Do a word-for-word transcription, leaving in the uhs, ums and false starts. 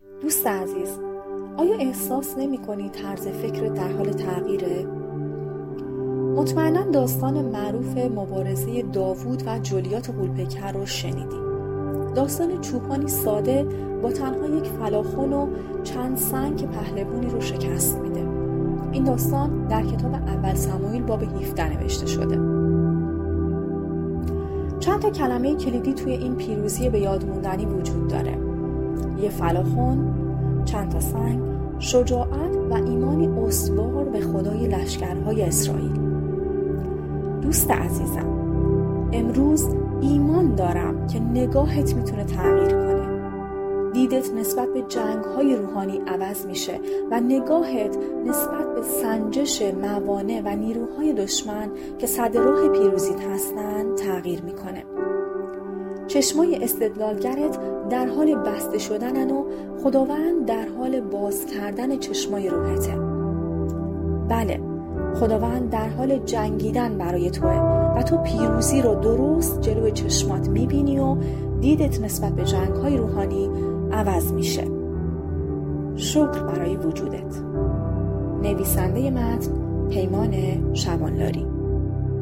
دوست عزیز، آیا احساس نمی کنی طرز فکر در حال تغییره؟ مطمئناً داستان معروف مبارزه داوود و جولیات غول‌پیکر رو شنیدی. داستان چوپانی ساده با تنها یک فلاخن و چند سنگ پهلوانی رو شکست میده. این داستان در کتاب اول سموئیل باب هفده نوشته شده. چند تا کلمه کلیدی توی این پیروزی به یاد موندنی وجود داره. یه فلاخن، چند تا سنگ، شجاعت و ایمانی استوار به خدای لشکرهای اسرائیل. دوست عزیزم، امروز ایمان دارم که نگاهت میتونه تغییر کنه. دیدت نسبت به جنگ‌های روحانی عوض میشه و نگاهت نسبت به سنجش موانع و نیروهای دشمن که صد راه پیروزیت هستن تغییر میکنه. چشمای استدلالگرت در حال بسته شدنن و خداوند در حال باز کردن چشمای روحته. بله، خداوند در حال جنگیدن برای توه و تو پیروزی رو درست جلوی چشمات میبینی و دیدت نسبت به جنگ‌های روحانی عوض میشه. شکر برای وجودت. نویسنده متن پیمان شبانلاری.